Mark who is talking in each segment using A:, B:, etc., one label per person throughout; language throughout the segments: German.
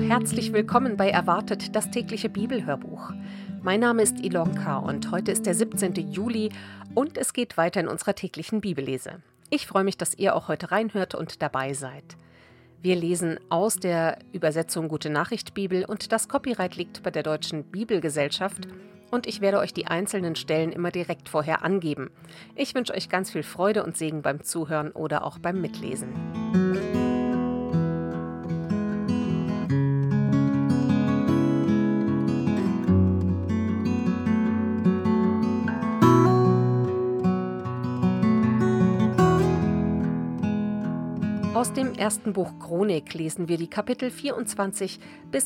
A: Herzlich willkommen bei Erwartet, das tägliche Bibelhörbuch. Mein Name ist Ilonka und heute ist der 17. Juli und es geht weiter in unserer täglichen Bibellese. Ich freue mich, dass ihr auch heute reinhört und dabei seid. Wir lesen aus der Übersetzung Gute Nachricht Bibel und das Copyright liegt bei der Deutschen Bibelgesellschaft und ich werde euch die einzelnen Stellen immer direkt vorher angeben. Ich wünsche euch ganz viel Freude und Segen beim Zuhören oder auch beim Mitlesen. Aus dem ersten Buch Chronik lesen wir die Kapitel 24 bis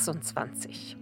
A: 26.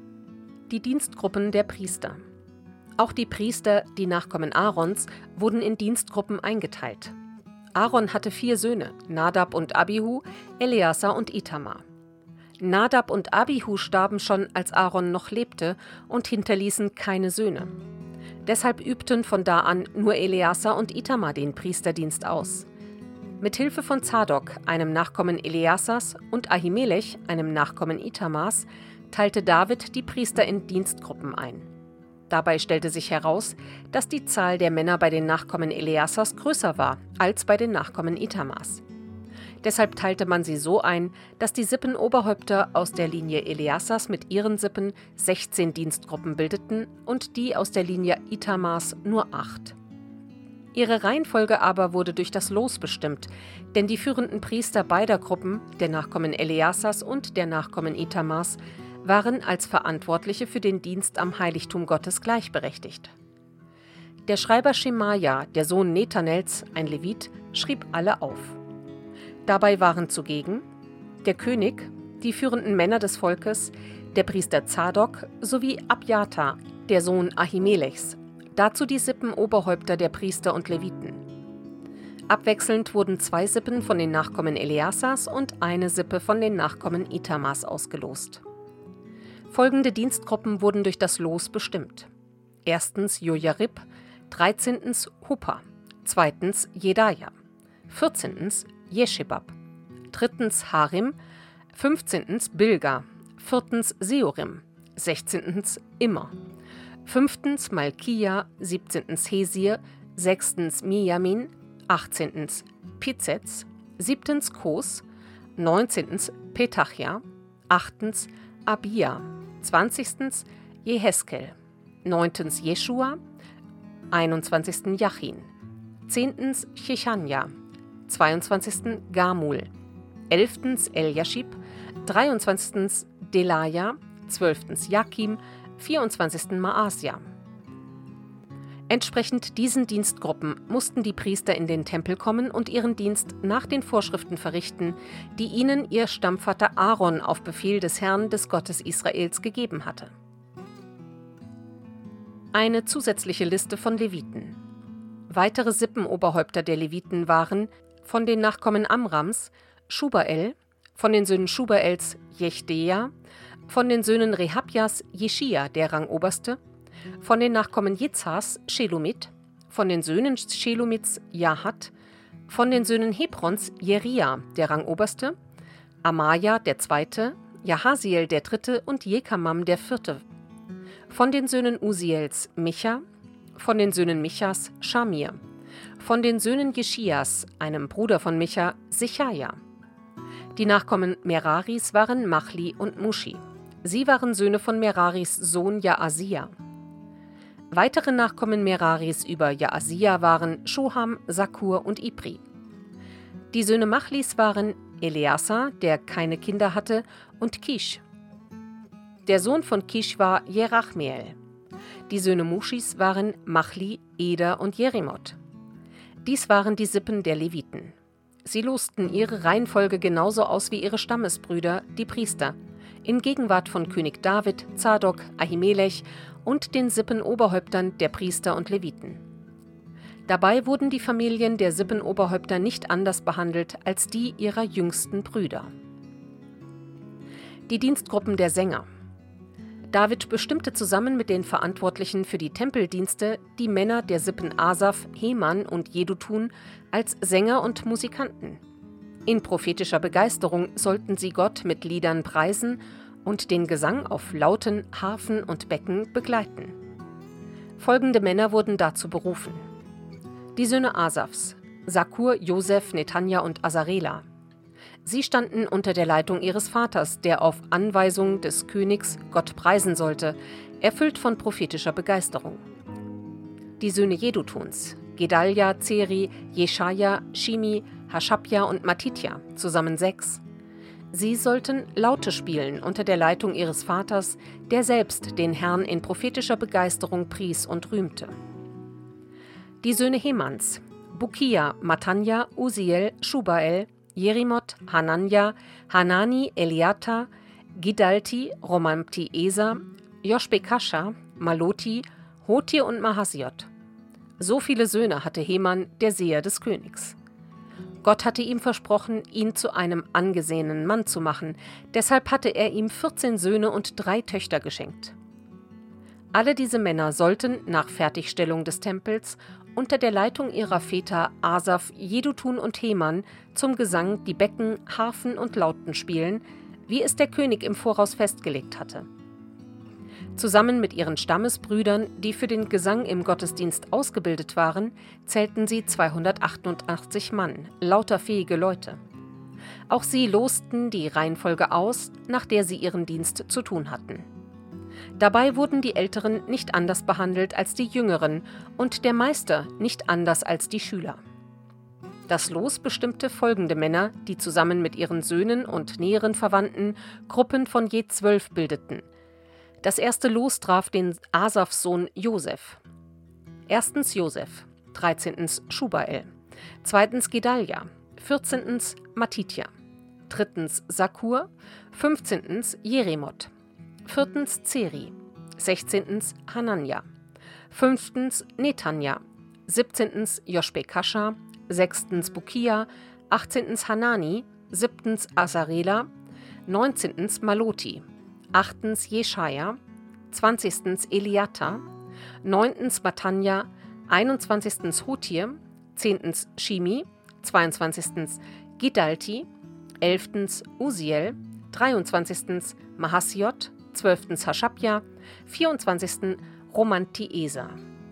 A: Die Dienstgruppen der Priester. Auch die Priester, die Nachkommen Aarons, wurden in Dienstgruppen eingeteilt. Aaron hatte 4 Söhne, Nadab und Abihu, Eleazar und Itamar. Nadab und Abihu starben schon, als Aaron noch lebte und hinterließen keine Söhne. Deshalb übten von da an nur Eleazar und Itamar den Priesterdienst aus. Mit Hilfe von Zadok, einem Nachkommen Eleazars, und Ahimelech, einem Nachkommen Itamars, teilte David die Priester in Dienstgruppen ein. Dabei stellte sich heraus, dass die Zahl der Männer bei den Nachkommen Eleazars größer war als bei den Nachkommen Itamars. Deshalb teilte man sie so ein, dass die Sippenoberhäupter aus der Linie Eleazars mit ihren Sippen 16 Dienstgruppen bildeten und die aus der Linie Itamars nur 8. Ihre Reihenfolge aber wurde durch das Los bestimmt, denn die führenden Priester beider Gruppen, der Nachkommen Eleazars und der Nachkommen Itamars, waren als Verantwortliche für den Dienst am Heiligtum Gottes gleichberechtigt. Der Schreiber Schemaja, der Sohn Nethanels, ein Levit, schrieb alle auf. Dabei waren zugegen der König, die führenden Männer des Volkes, der Priester Zadok sowie Abjata, der Sohn Ahimelechs, dazu die Sippenoberhäupter der Priester und Leviten. Abwechselnd wurden 2 Sippen von den Nachkommen Eleazars und eine Sippe von den Nachkommen Itamars ausgelost. Folgende Dienstgruppen wurden durch das Los bestimmt. 1. Jojarib, 13. Huppa, 2. Jedaja, 14. Jeschebab, 3. Harim, 15. Bilga, 4. Seorim, 16. Immer, 5. Malkia, 17. Hesir, 6. Mijamin, 18. Pizetz, 7. Kos, 19. Petachia, 8. Abia, 20. Jeheskel, 9. Jeschua, 21. Jachin, 10. Chechanja, 22. Gamul, 11. Eljaschib, 23. Delaja, 12. Jakim, 24. Maasja. Entsprechend diesen Dienstgruppen mussten die Priester in den Tempel kommen und ihren Dienst nach den Vorschriften verrichten, die ihnen ihr Stammvater Aaron auf Befehl des Herrn, des Gottes Israels, gegeben hatte. Eine zusätzliche Liste von Leviten. Weitere Sippenoberhäupter der Leviten waren von den Nachkommen Amrams Schubael, von den Söhnen Schubaels Jechdea, von den Söhnen Rehabjas Jeschia, der Rangoberste, von den Nachkommen Jitzhas Shelomit, von den Söhnen Shelomits Jahat, von den Söhnen Hebrons Jeria, der Rangoberste, Amaja, der Zweite, Jahasiel, der Dritte und Jekamam, der Vierte, von den Söhnen Usiels Micha, von den Söhnen Michas Schamir, von den Söhnen Jeschias, einem Bruder von Micha, Sechaja. Die Nachkommen Meraris waren Machli und Mushi. Sie waren Söhne von Meraris Sohn Jaasia. Weitere Nachkommen Meraris über Jaasia waren Shoham, Sakur und Ibri. Die Söhne Machlis waren Eleazar, der keine Kinder hatte, und Kish. Der Sohn von Kish war Jerachmeel. Die Söhne Muschis waren Machli, Eder und Jerimoth. Dies waren die Sippen der Leviten. Sie losten ihre Reihenfolge genauso aus wie ihre Stammesbrüder, die Priester, in Gegenwart von König David, Zadok, Ahimelech und den Sippenoberhäuptern der Priester und Leviten. Dabei wurden die Familien der Sippenoberhäupter nicht anders behandelt als die ihrer jüngsten Brüder. Die Dienstgruppen der Sänger. David bestimmte zusammen mit den Verantwortlichen für die Tempeldienste die Männer der Sippen Asaf, Heman und Jedutun als Sänger und Musikanten. In prophetischer Begeisterung sollten sie Gott mit Liedern preisen und den Gesang auf Lauten, Harfen und Becken begleiten. Folgende Männer wurden dazu berufen: die Söhne Asafs, Sakur, Josef, Netanja und Asarela. Sie standen unter der Leitung ihres Vaters, der auf Anweisung des Königs Gott preisen sollte, erfüllt von prophetischer Begeisterung. Die Söhne Jedutuns, Gedalja, Zeri, Jeschaja, Shimi, Haschabja und Matitja, zusammen 6. Sie sollten Laute spielen unter der Leitung ihres Vaters, der selbst den Herrn in prophetischer Begeisterung pries und rühmte. Die Söhne Hemans, Bukia, Matanja, Uziel, Schubael, Jerimoth, Hananja, Hanani, Eliata, Gidalti, Romamti-Esa, Joshbekascha, Maloti, Hotir und Mahasiot. So viele Söhne hatte Heman, der Seher des Königs. Gott hatte ihm versprochen, ihn zu einem angesehenen Mann zu machen, deshalb hatte er ihm 14 Söhne und 3 Töchter geschenkt. Alle diese Männer sollten nach Fertigstellung des Tempels unter der Leitung ihrer Väter Asaf, Jedutun und Heman zum Gesang die Becken, Harfen und Lauten spielen, wie es der König im Voraus festgelegt hatte. Zusammen mit ihren Stammesbrüdern, die für den Gesang im Gottesdienst ausgebildet waren, zählten sie 288 Mann, lauter fähige Leute. Auch sie losten die Reihenfolge aus, nach der sie ihren Dienst zu tun hatten. Dabei wurden die Älteren nicht anders behandelt als die Jüngeren und der Meister nicht anders als die Schüler. Das Los bestimmte folgende Männer, die zusammen mit ihren Söhnen und näheren Verwandten Gruppen von je 12 bildeten. Das erste Los traf den Asafs Sohn Josef. Erstens Josef, 13. Schubael, 2. Gedalja, 14. Matitja, 3. Sakur, 15. Jerimoth, 4. Zeri, 16. Hananja, 5. Netanja, 17. Joshbekascha, 6. Bukia, 18. Hanani, 7. Asarela, 19. Maloti, 8. Jeschaja, 20. Eliata, 9. Matanja, 21. Hotir, 10. Shimi, 22. Gidalti, 11. Uziel, 23. Mahasiot, 12. Haschabja, 24. Romamti-Esa.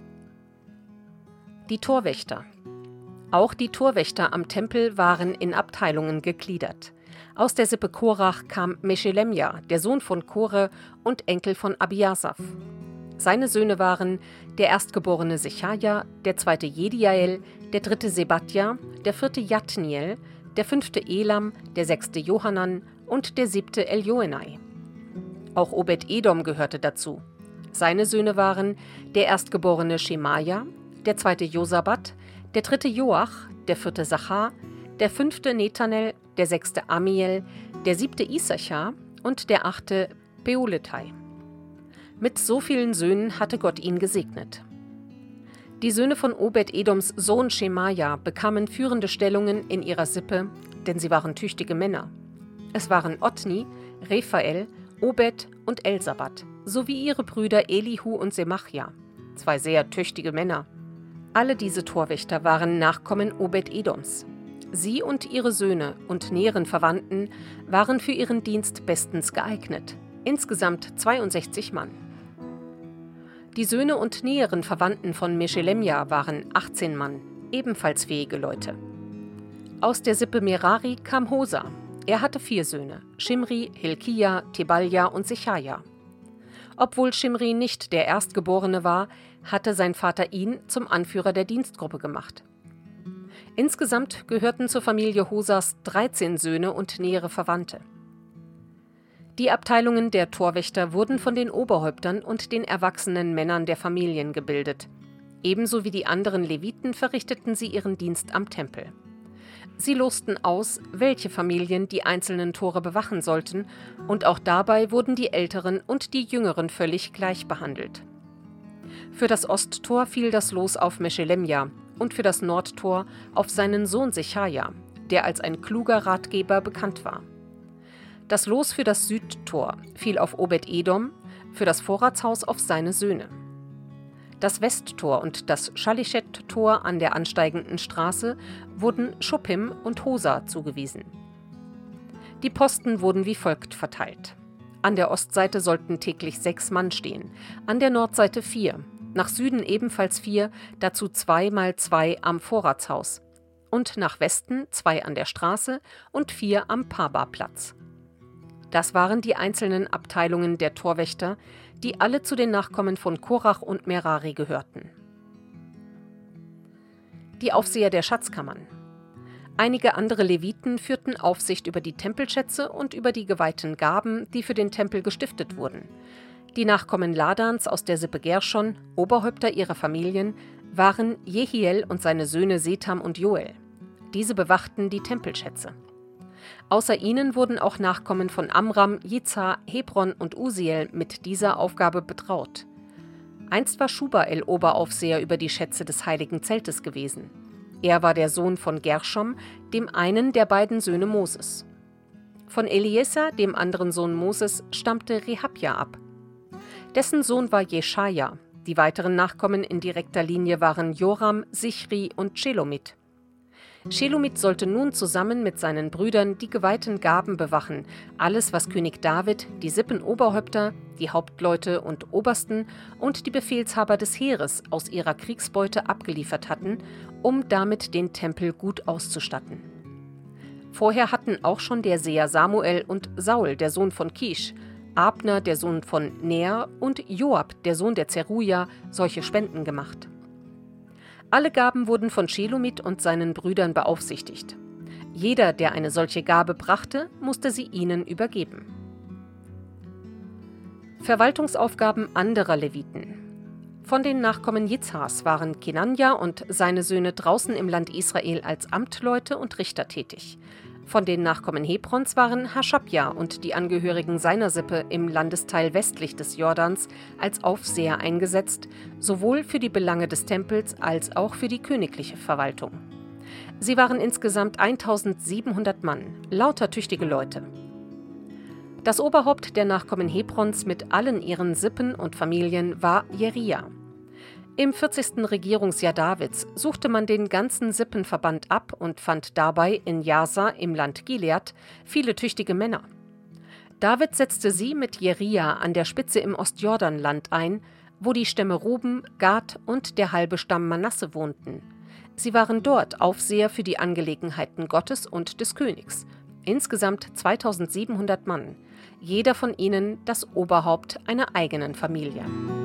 A: Die Torwächter. Auch die Torwächter am Tempel waren in Abteilungen gegliedert. Aus der Sippe Korach kam Meshelemja, der Sohn von Kore und Enkel von Abiasaf. Seine Söhne waren der erstgeborene Sechaja, der zweite Jediael, der dritte Sebadja, der vierte Jatniel, der fünfte Elam, der sechste Johanan und der siebte Eljoenai. Auch Obed-Edom gehörte dazu. Seine Söhne waren der erstgeborene Schemaja, der zweite Josabad, der dritte Joach, der vierte Sachar, der fünfte Netanel, der sechste Amiel, der siebte Issachar und der achte Peoletai. Mit so vielen Söhnen hatte Gott ihn gesegnet. Die Söhne von Obed-Edoms Sohn Schemaja bekamen führende Stellungen in ihrer Sippe, denn sie waren tüchtige Männer. Es waren Otni, Rephael, Obed und Elsabad, sowie ihre Brüder Elihu und Semachja, 2 sehr tüchtige Männer. Alle diese Torwächter waren Nachkommen Obed-Edoms. Sie und ihre Söhne und näheren Verwandten waren für ihren Dienst bestens geeignet, insgesamt 62 Mann. Die Söhne und näheren Verwandten von Meshelemja waren 18 Mann, ebenfalls fähige Leute. Aus der Sippe Merari kam Hosa. Er hatte 4 Söhne, Shimri, Hilkia, Tebalja und Sechaja. Obwohl Shimri nicht der Erstgeborene war, hatte sein Vater ihn zum Anführer der Dienstgruppe gemacht. Insgesamt gehörten zur Familie Hosas 13 Söhne und nähere Verwandte. Die Abteilungen der Torwächter wurden von den Oberhäuptern und den erwachsenen Männern der Familien gebildet. Ebenso wie die anderen Leviten verrichteten sie ihren Dienst am Tempel. Sie losten aus, welche Familien die einzelnen Tore bewachen sollten, und auch dabei wurden die Älteren und die Jüngeren völlig gleich behandelt. Für das Osttor fiel das Los auf Meshelemja und für das Nordtor auf seinen Sohn Sechaja, der als ein kluger Ratgeber bekannt war. Das Los für das Südtor fiel auf Obed-Edom, für das Vorratshaus auf seine Söhne. Das Westtor und das Chalichet-Tor an der ansteigenden Straße wurden Schuppim und Hosa zugewiesen. Die Posten wurden wie folgt verteilt. An der Ostseite sollten täglich 6 Mann stehen, an der Nordseite 4, nach Süden ebenfalls 4, dazu 2 mal 2 am Vorratshaus und nach Westen 2 an der Straße und 4 am Paba-Platz. Das waren die einzelnen Abteilungen der Torwächter, die alle zu den Nachkommen von Korach und Merari gehörten. Die Aufseher der Schatzkammern. Einige andere Leviten führten Aufsicht über die Tempelschätze und über die geweihten Gaben, die für den Tempel gestiftet wurden. Die Nachkommen Ladans aus der Sippe Gerschon, Oberhäupter ihrer Familien, waren Jehiel und seine Söhne Setham und Joel. Diese bewachten die Tempelschätze. Außer ihnen wurden auch Nachkommen von Amram, Jizhar, Hebron und Usiel mit dieser Aufgabe betraut. Einst war Schubael Oberaufseher über die Schätze des heiligen Zeltes gewesen. Er war der Sohn von Gerschom, dem einen der beiden Söhne Moses. Von Eliezer, dem anderen Sohn Moses, stammte Rehabja ab. Dessen Sohn war Jeschaja. Die weiteren Nachkommen in direkter Linie waren Joram, Sichri und Shelomit. Shelomit sollte nun zusammen mit seinen Brüdern die geweihten Gaben bewachen, alles, was König David, die Sippenoberhäupter, die Hauptleute und Obersten und die Befehlshaber des Heeres aus ihrer Kriegsbeute abgeliefert hatten, um damit den Tempel gut auszustatten. Vorher hatten auch schon der Seher Samuel und Saul, der Sohn von Kisch, Abner, der Sohn von Ner, und Joab, der Sohn der Zeruja, solche Spenden gemacht. Alle Gaben wurden von Shelomit und seinen Brüdern beaufsichtigt. Jeder, der eine solche Gabe brachte, musste sie ihnen übergeben. Verwaltungsaufgaben anderer Leviten. Von den Nachkommen Jizhars waren Kenanja und seine Söhne draußen im Land Israel als Amtleute und Richter tätig. Von den Nachkommen Hebrons waren Haschabja und die Angehörigen seiner Sippe im Landesteil westlich des Jordans als Aufseher eingesetzt, sowohl für die Belange des Tempels als auch für die königliche Verwaltung. Sie waren insgesamt 1700 Mann, lauter tüchtige Leute. Das Oberhaupt der Nachkommen Hebrons mit allen ihren Sippen und Familien war Jeria. Im 40. Regierungsjahr Davids suchte man den ganzen Sippenverband ab und fand dabei in Jasa im Land Gilead viele tüchtige Männer. David setzte sie mit Jeria an der Spitze im Ostjordanland ein, wo die Stämme Ruben, Gad und der halbe Stamm Manasse wohnten. Sie waren dort Aufseher für die Angelegenheiten Gottes und des Königs. Insgesamt 2700 Mann, jeder von ihnen das Oberhaupt einer eigenen Familie.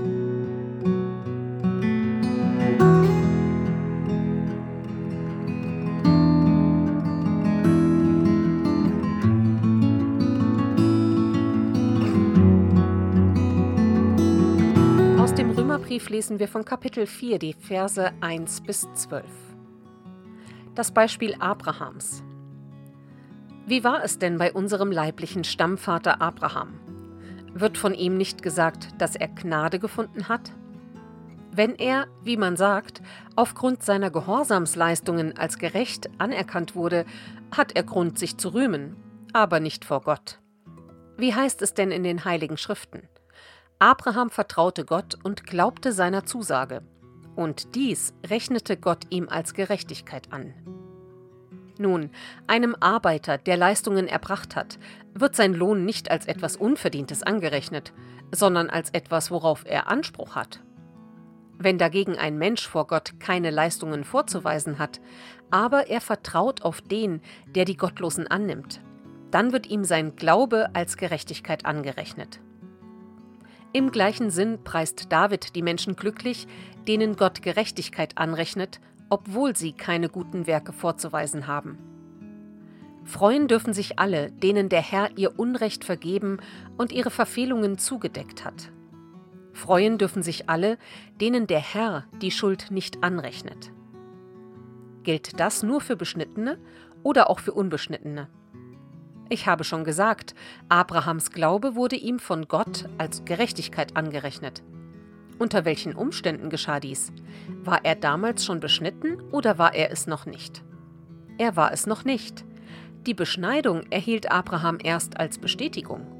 A: Aus dem Römerbrief lesen wir von Kapitel 4 die Verse 1 bis 12. Das Beispiel Abrahams. Wie war es denn bei unserem leiblichen Stammvater Abraham? Wird von ihm nicht gesagt, dass er Gnade gefunden hat? Wenn er, wie man sagt, aufgrund seiner Gehorsamsleistungen als gerecht anerkannt wurde, hat er Grund, sich zu rühmen, aber nicht vor Gott. Wie heißt es denn in den Heiligen Schriften? Abraham vertraute Gott und glaubte seiner Zusage. Und dies rechnete Gott ihm als Gerechtigkeit an. Nun, einem Arbeiter, der Leistungen erbracht hat, wird sein Lohn nicht als etwas Unverdientes angerechnet, sondern als etwas, worauf er Anspruch hat. Wenn dagegen ein Mensch vor Gott keine Leistungen vorzuweisen hat, aber er vertraut auf den, der die Gottlosen annimmt, dann wird ihm sein Glaube als Gerechtigkeit angerechnet. Im gleichen Sinn preist David die Menschen glücklich, denen Gott Gerechtigkeit anrechnet, obwohl sie keine guten Werke vorzuweisen haben. Freuen dürfen sich alle, denen der Herr ihr Unrecht vergeben und ihre Verfehlungen zugedeckt hat. Freuen dürfen sich alle, denen der Herr die Schuld nicht anrechnet. Gilt das nur für Beschnittene oder auch für Unbeschnittene? Ich habe schon gesagt, Abrahams Glaube wurde ihm von Gott als Gerechtigkeit angerechnet. Unter welchen Umständen geschah dies? War er damals schon beschnitten oder war er es noch nicht? Er war es noch nicht. Die Beschneidung erhielt Abraham erst als Bestätigung.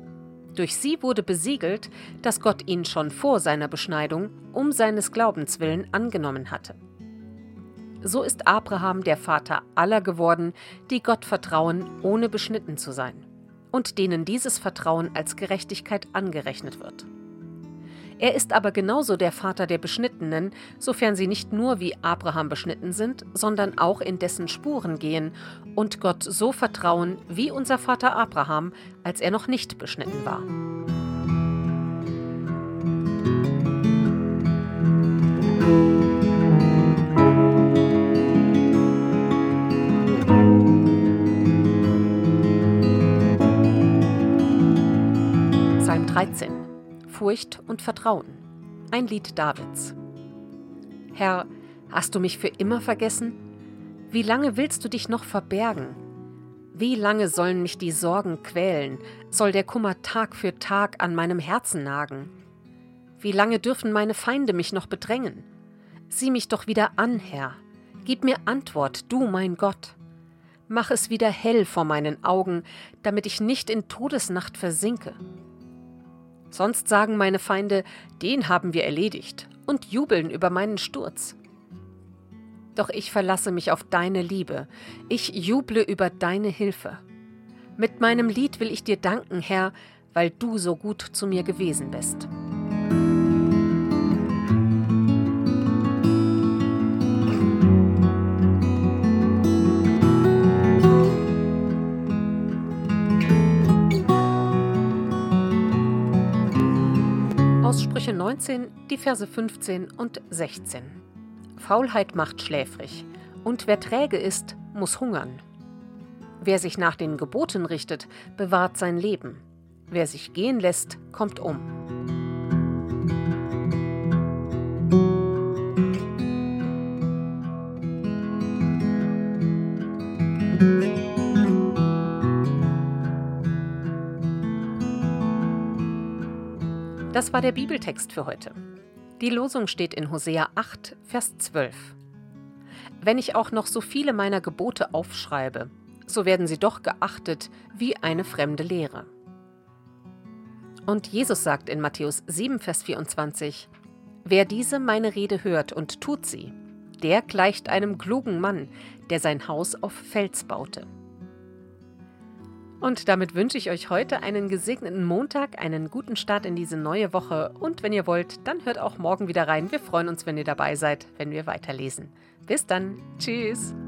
A: Durch sie wurde besiegelt, dass Gott ihn schon vor seiner Beschneidung um seines Glaubens willen angenommen hatte. So ist Abraham der Vater aller geworden, die Gott vertrauen, ohne beschnitten zu sein, und denen dieses Vertrauen als Gerechtigkeit angerechnet wird. Er ist aber genauso der Vater der Beschnittenen, sofern sie nicht nur wie Abraham beschnitten sind, sondern auch in dessen Spuren gehen und Gott so vertrauen wie unser Vater Abraham, als er noch nicht beschnitten war. Psalm 13. Furcht und Vertrauen. Ein Lied Davids. Herr, hast du mich für immer vergessen? Wie lange willst du dich noch verbergen? Wie lange sollen mich die Sorgen quälen? Soll der Kummer Tag für Tag an meinem Herzen nagen? Wie lange dürfen meine Feinde mich noch bedrängen? Sieh mich doch wieder an, Herr. Gib mir Antwort, du mein Gott. Mach es wieder hell vor meinen Augen, damit ich nicht in Todesnacht versinke. Sonst sagen meine Feinde, den haben wir erledigt, und jubeln über meinen Sturz. Doch ich verlasse mich auf deine Liebe, ich juble über deine Hilfe. Mit meinem Lied will ich dir danken, Herr, weil du so gut zu mir gewesen bist. Aus Sprüche 19, die Verse 15 und 16. Faulheit macht schläfrig, und wer träge ist, muss hungern. Wer sich nach den Geboten richtet, bewahrt sein Leben. Wer sich gehen lässt, kommt um. Das war der Bibeltext für heute. Die Losung steht in Hosea 8, Vers 12. Wenn ich auch noch so viele meiner Gebote aufschreibe, so werden sie doch geachtet wie eine fremde Lehre. Und Jesus sagt in Matthäus 7, Vers 24, wer diese meine Rede hört und tut sie, der gleicht einem klugen Mann, der sein Haus auf Fels baute. Und damit wünsche ich euch heute einen gesegneten Montag, einen guten Start in diese neue Woche. Und wenn ihr wollt, dann hört auch morgen wieder rein. Wir freuen uns, wenn ihr dabei seid, wenn wir weiterlesen. Bis dann. Tschüss.